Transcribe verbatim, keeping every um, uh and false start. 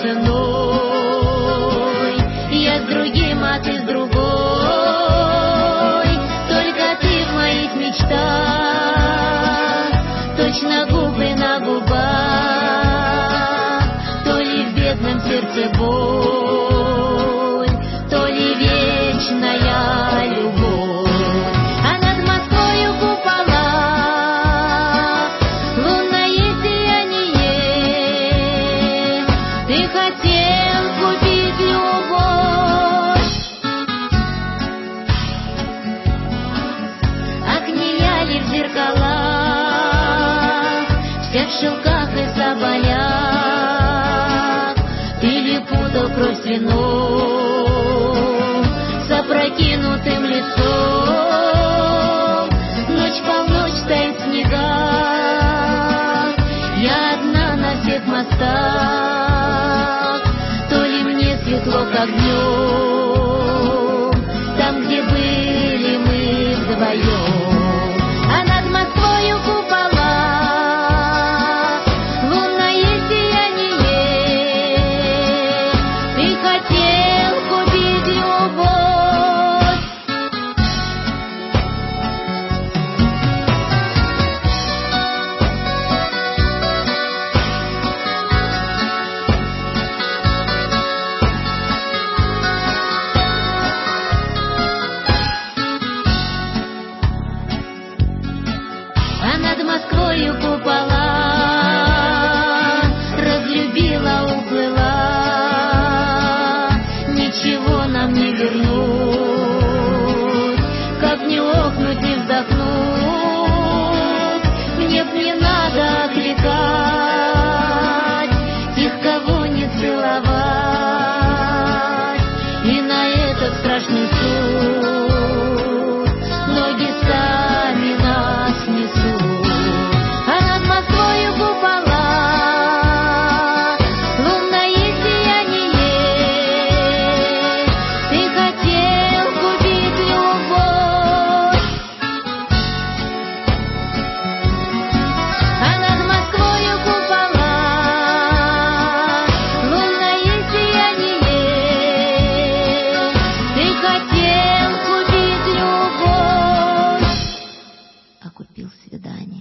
ценой. Я с другим, а ты с другой. Только ты в моих мечтах, точно губы на губах. То ли в бедном сердце боль, то ли вечная любовь. А над Москвою купола, лунное сияние. Ты хотел купить любовь. Окнияли в зеркалах, все в шелках и соболях. Ты ли путал кровь с вином, с опрокинутым лицом. Ночь полночь стоит в снегах, я одна на всех мостах. То ли мне светло, как днем, там, где были мы вдвоем. А над Москвою купола, лунное сияние. Ты хотел купить любовь. А над Москвою купола, разлюбила, уплыла. Ничего нам не вернуть, как не охнуть, не вздохнуть. Мне б не надо окликать тех, кого не целовать. И на этот страшный суд ноги сами нас несут. А над Москвою купола, лунное сияние. Ты хотел купить любовь. А над Москвою купола, лунное сияние. Ты хотел купить любовь, а купил свидание.